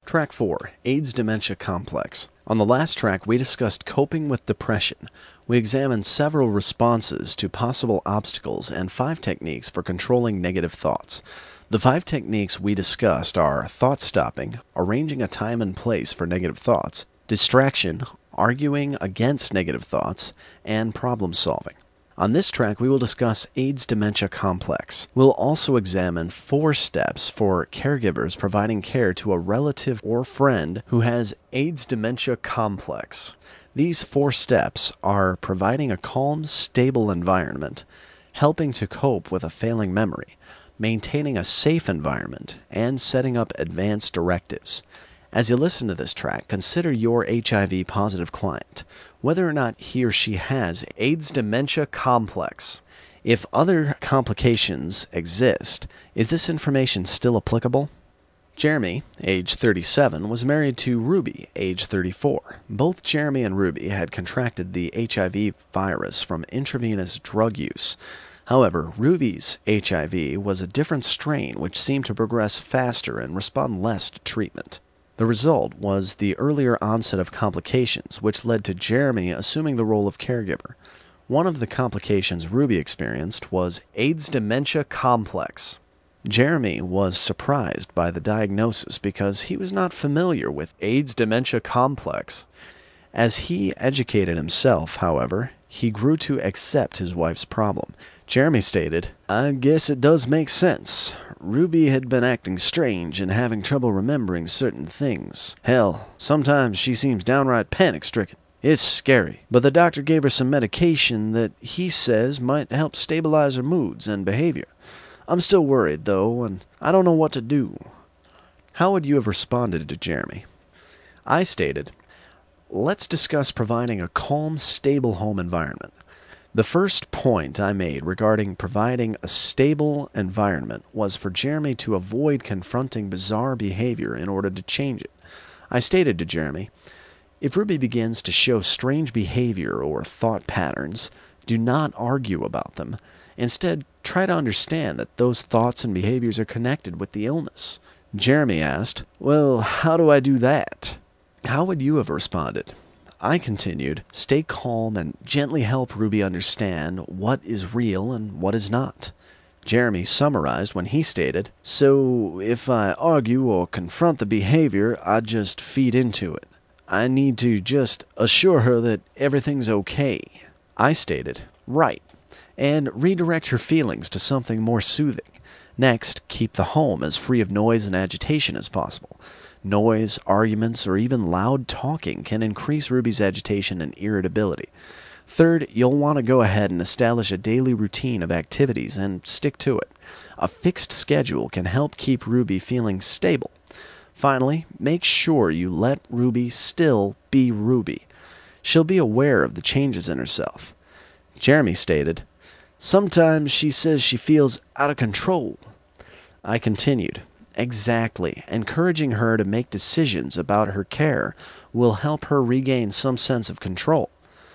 Track 4, AIDS Dementia Complex. On the last track, we discussed coping with depression. We examined several responses to possible obstacles and 5 techniques for controlling negative thoughts. The 5 techniques we discussed are thought stopping, arranging a time and place for negative thoughts, distraction, arguing against negative thoughts, and problem solving. On this track, we will discuss AIDS Dementia Complex. We'll also examine 4 steps for caregivers providing care to a relative or friend who has AIDS Dementia Complex. These 4 steps are providing a calm, stable environment, helping to cope with a failing memory, maintaining a safe environment, and setting up advanced directives. As you listen to this track, consider your HIV-positive client, whether or not he or she has AIDS Dementia Complex. If other complications exist, is this information still applicable? Jeremy, age 37, was married to Ruby, age 34. Both Jeremy and Ruby had contracted the HIV virus from intravenous drug use. However, Ruby's HIV was a different strain which seemed to progress faster and respond less to treatment. The result was the earlier onset of complications, which led to Jeremy assuming the role of caregiver. One of the complications Ruby experienced was AIDS Dementia Complex. Jeremy was surprised by the diagnosis because he was not familiar with AIDS Dementia Complex. As he educated himself, however, he grew to accept his wife's problem. Jeremy stated, "I guess it does make sense. Ruby had been acting strange and having trouble remembering certain things. Hell, sometimes she seems downright panic-stricken. It's scary. But the doctor gave her some medication that he says might help stabilize her moods and behavior. I'm still worried, though, and I don't know what to do." How would you have responded to Jeremy? I stated, "Let's discuss providing a calm, stable home environment." The first point I made regarding providing a stable environment was for Jeremy to avoid confronting bizarre behavior in order to change it. I stated to Jeremy, "If Ruby begins to show strange behavior or thought patterns, do not argue about them. Instead, try to understand that those thoughts and behaviors are connected with the illness." Jeremy asked, "Well, how do I do that?" How would you have responded? I continued, "Stay calm and gently help Ruby understand what is real and what is not." Jeremy summarized when he stated, "So, if I argue or confront the behavior, I just feed into it. I need to just assure her that everything's okay." I stated, "Right, and redirect her feelings to something more soothing. Next, keep the home as free of noise and agitation as possible. Noise, arguments, or even loud talking can increase Ruby's agitation and irritability. Third, you'll want to go ahead and establish a daily routine of activities and stick to it. A fixed schedule can help keep Ruby feeling stable. Finally, make sure you let Ruby still be Ruby. She'll be aware of the changes in herself." Jeremy stated, "Sometimes she says she feels out of control." I continued, "Exactly. Encouraging her to make decisions about her care will help her regain some sense of control.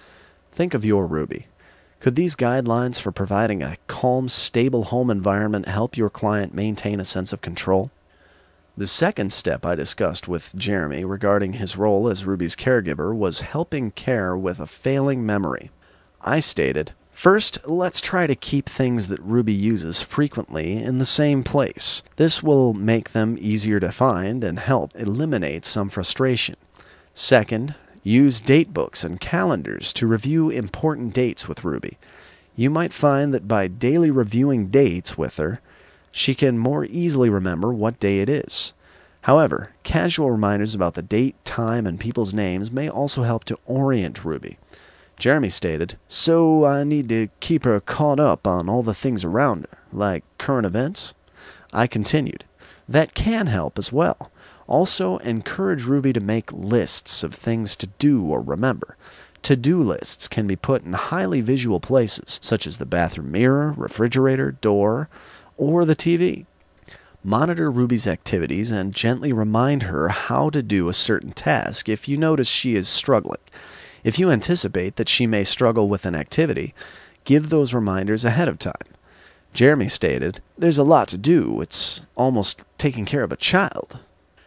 Think of your Ruby. Could these guidelines for providing a calm, stable home environment help your client maintain a sense of control?" The second step I discussed with Jeremy regarding his role as Ruby's caregiver was helping care with a failing memory. I stated, "First, let's try to keep things that Ruby uses frequently in the same place. This will make them easier to find and help eliminate some frustration. Second, use date books and calendars to review important dates with Ruby. You might find that by daily reviewing dates with her, she can more easily remember what day it is. However, casual reminders about the date, time, and people's names may also help to orient Ruby." Jeremy stated, "So I need to keep her caught up on all the things around her, like current events?" I continued, "That can help as well. Also, encourage Ruby to make lists of things to do or remember. To-do lists can be put in highly visual places, such as the bathroom mirror, refrigerator, door, or the TV. Monitor Ruby's activities and gently remind her how to do a certain task if you notice she is struggling. If you anticipate that she may struggle with an activity, give those reminders ahead of time." Jeremy stated, "There's a lot to do. It's almost taking care of a child."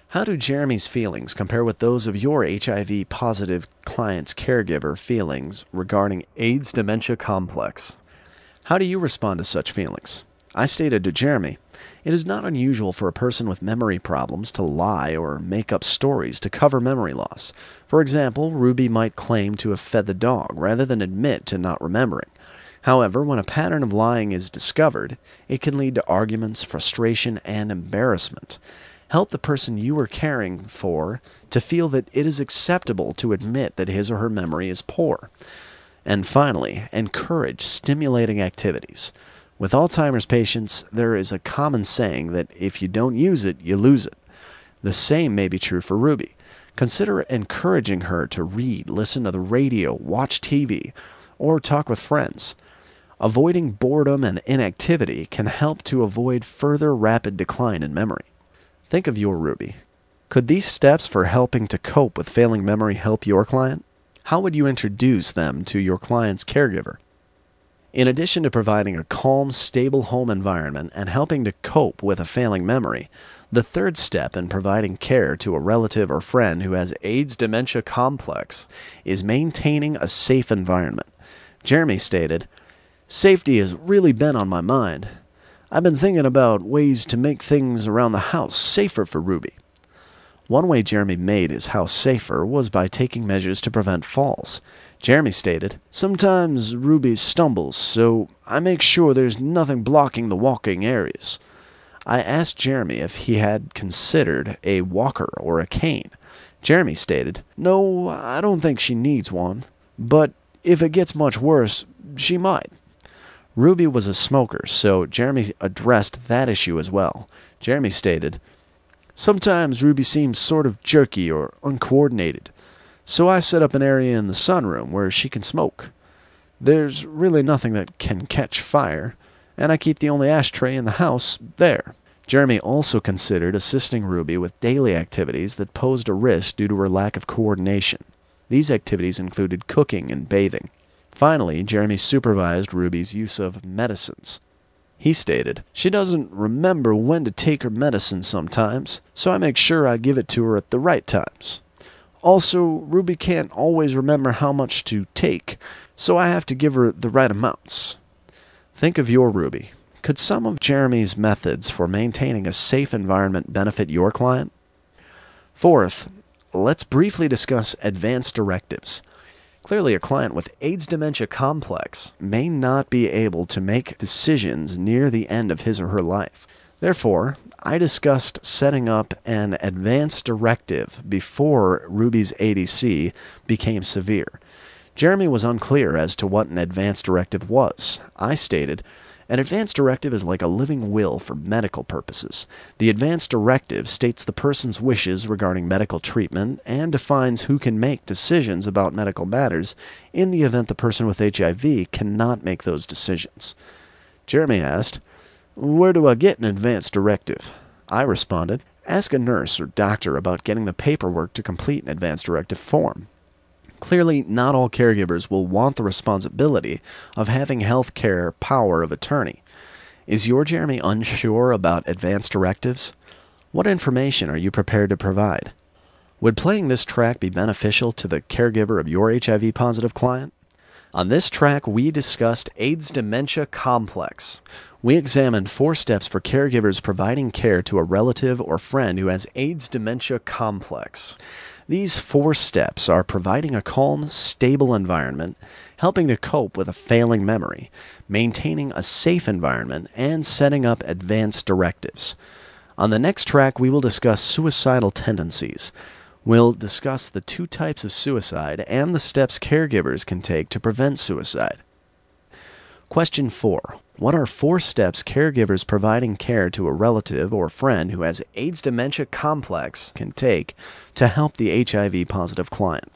How do Jeremy's feelings compare with those of your HIV-positive client's caregiver feelings regarding AIDS dementia complex? How do you respond to such feelings? I stated to Jeremy, "It is not unusual for a person with memory problems to lie or make up stories to cover memory loss. For example, Ruby might claim to have fed the dog rather than admit to not remembering. However, when a pattern of lying is discovered, it can lead to arguments, frustration, and embarrassment. Help the person you are caring for to feel that it is acceptable to admit that his or her memory is poor. And finally, encourage stimulating activities. With Alzheimer's patients, there is a common saying that if you don't use it, you lose it. The same may be true for Ruby. Consider encouraging her to read, listen to the radio, watch TV, or talk with friends. Avoiding boredom and inactivity can help to avoid further rapid decline in memory." Think of your Ruby. Could these steps for helping to cope with failing memory help your client? How would you introduce them to your client's caregiver? In addition to providing a calm, stable home environment and helping to cope with a failing memory, the third step in providing care to a relative or friend who has AIDS dementia complex is maintaining a safe environment. Jeremy stated, "Safety has really been on my mind. I've been thinking about ways to make things around the house safer for Ruby." One way Jeremy made his house safer was by taking measures to prevent falls. Jeremy stated, "Sometimes Ruby stumbles, so I make sure there's nothing blocking the walking areas." I asked Jeremy if he had considered a walker or a cane. Jeremy stated, "No, I don't think she needs one, but if it gets much worse, she might." Ruby was a smoker, so Jeremy addressed that issue as well. Jeremy stated, "Sometimes Ruby seems sort of jerky or uncoordinated, so I set up an area in the sunroom where she can smoke. There's really nothing that can catch fire, and I keep the only ashtray in the house there." Jeremy also considered assisting Ruby with daily activities that posed a risk due to her lack of coordination. These activities included cooking and bathing. Finally, Jeremy supervised Ruby's use of medicines. He stated, "She doesn't remember when to take her medicine sometimes, so I make sure I give it to her at the right times. Also, Ruby can't always remember how much to take, so I have to give her the right amounts." Think of your Ruby. Could some of Jeremy's methods for maintaining a safe environment benefit your client? Fourth, let's briefly discuss advance directives. Clearly, a client with AIDS dementia complex may not be able to make decisions near the end of his or her life. Therefore, I discussed setting up an advance directive before Ruby's ADC became severe. Jeremy was unclear as to what an advance directive was. I stated, "An advance directive is like a living will for medical purposes. The advance directive states the person's wishes regarding medical treatment and defines who can make decisions about medical matters in the event the person with HIV cannot make those decisions." Jeremy asked, "Where do I get an advance directive?" I responded, "Ask a nurse or doctor about getting the paperwork to complete an advance directive form." Clearly, not all caregivers will want the responsibility of having health care power of attorney. Is your Jeremy unsure about advance directives? What information are you prepared to provide? Would playing this track be beneficial to the caregiver of your HIV-positive client? On this track, we discussed AIDS dementia complex. We examined 4 steps for caregivers providing care to a relative or friend who has AIDS dementia complex. These 4 steps are providing a calm, stable environment, helping to cope with a failing memory, maintaining a safe environment, and setting up advance directives. On the next track, we will discuss suicidal tendencies. We'll discuss the 2 types of suicide and the steps caregivers can take to prevent suicide. Question 4. What are 4 steps caregivers providing care to a relative or friend who has AIDS dementia complex can take to help the HIV-positive client?